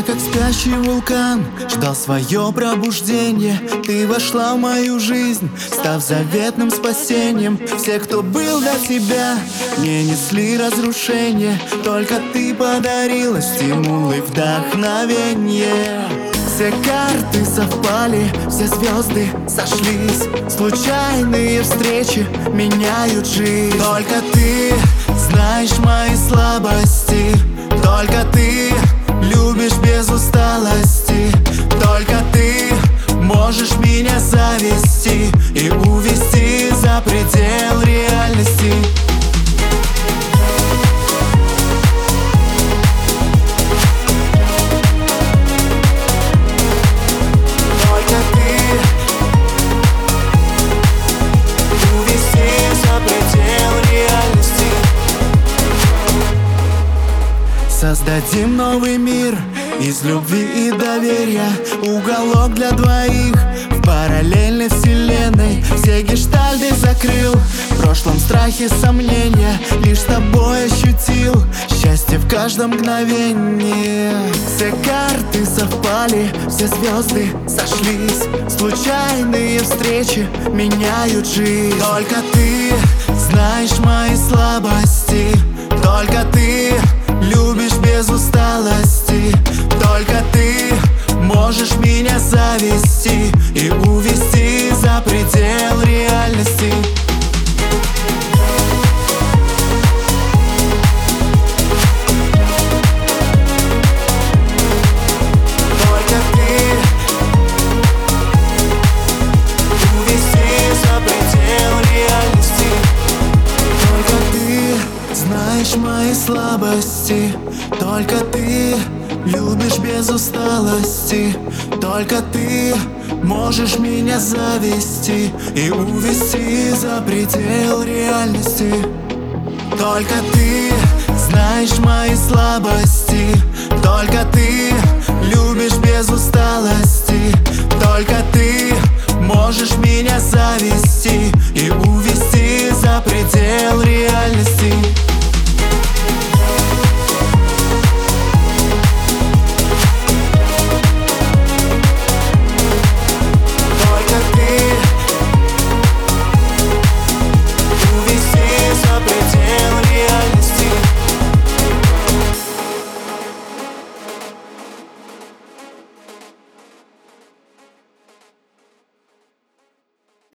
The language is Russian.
как спящий вулкан, ждал свое пробуждение. Ты вошла в мою жизнь, став заветным спасением. Все, кто был до тебя, не несли разрушения. Только ты подарила стимул и вдохновение. Все карты совпали, все звезды сошлись. Случайные встречи меняют жизнь. Только ты знаешь мои слабости. Только ты любишь без усталости. Только ты можешь меня завести и увести за предел реальности. Создадим новый мир из любви и доверия. Уголок для двоих в параллельной вселенной. Все гештальты закрыл, в прошлом страхе сомнения. Лишь с тобой ощутил счастье в каждом мгновении. Все карты совпали, все звезды сошлись. Случайные встречи меняют жизнь. Только ты знаешь мои слабости. Только ты любишь без усталости. Только ты можешь меня завести и увести за предел реальности. Только ты увести за предел реальности. Только ты знаешь мои слабости. Только ты любишь без усталости. Только ты можешь меня завести и увести за предел реальности. Только ты знаешь мои слабости. Только ты любишь без усталости. Только ты можешь меня завести